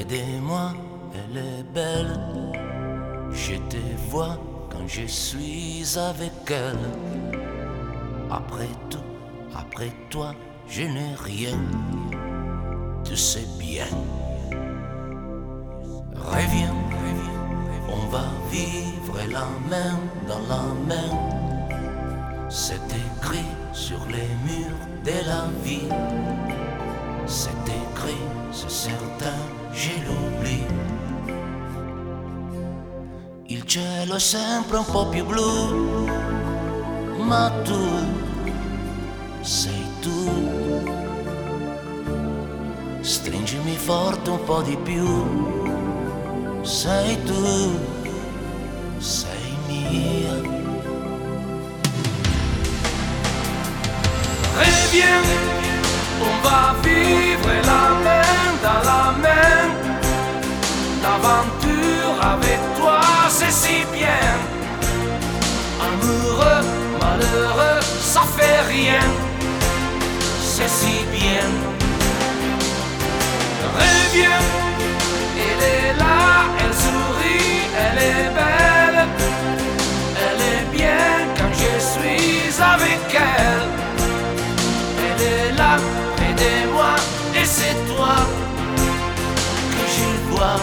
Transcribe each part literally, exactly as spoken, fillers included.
de moi, elle est belle. Je te vois quand je suis avec elle. Après tout, après toi, je n'ai rien. Tu sais bien. Reviens, reviens, on va vivre la main dans la main. C'est écrit sur les murs de la vie. C'est écrit, c'est certain, je l'oublie. Il cielo è sempre un po' più blu, ma tu sei tu. Stringimi forte un po' di più, sei tu, sei mia. Reviens, on va vivre la main dans la main. L'aventure avec toi, c'est si bien. Amoureux, malheureux, ça fait rien. C'est si bien. Reviens, elle est là, elle sourit, elle est belle. Elle est bien quand je suis avec elle. Elle est là, près de moi, et c'est toi que je vois.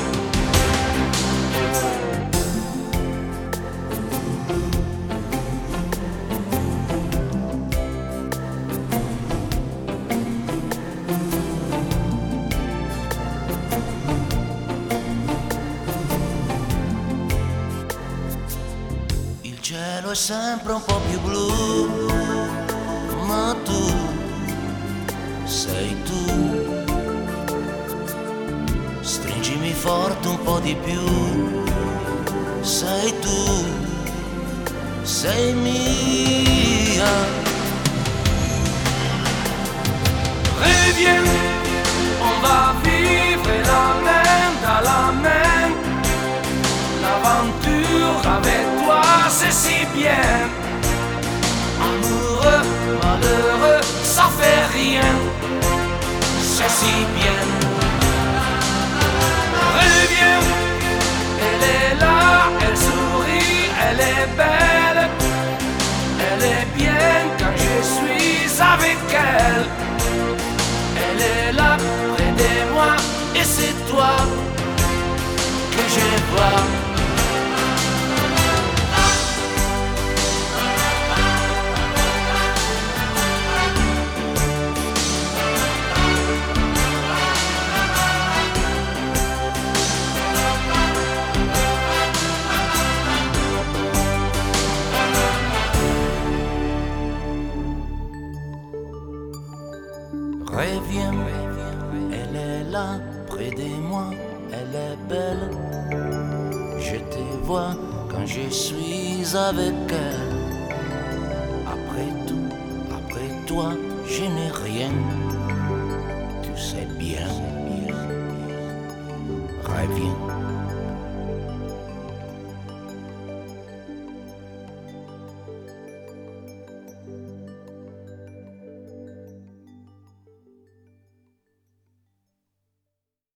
Il cielo è sempre un po' più blu, ma tu sei tu. Stringimi forte un po' di più, sei tu, sei mia. Reviens, on va vivre la main dans la main. L'aventure avec toi, c'est si bien. Amoureux, malheureux, ça fait rien. C'est si bien. Reviens, elle est là, elle sourit, elle est belle. Elle est bien quand je suis avec elle. Elle est là, près de moi, et c'est toi que je vois. Reviens, elle est là, près de moi, elle est belle. Je te vois quand je suis avec elle. Après tout, après toi, je n'ai rien. Tu sais bien. Reviens.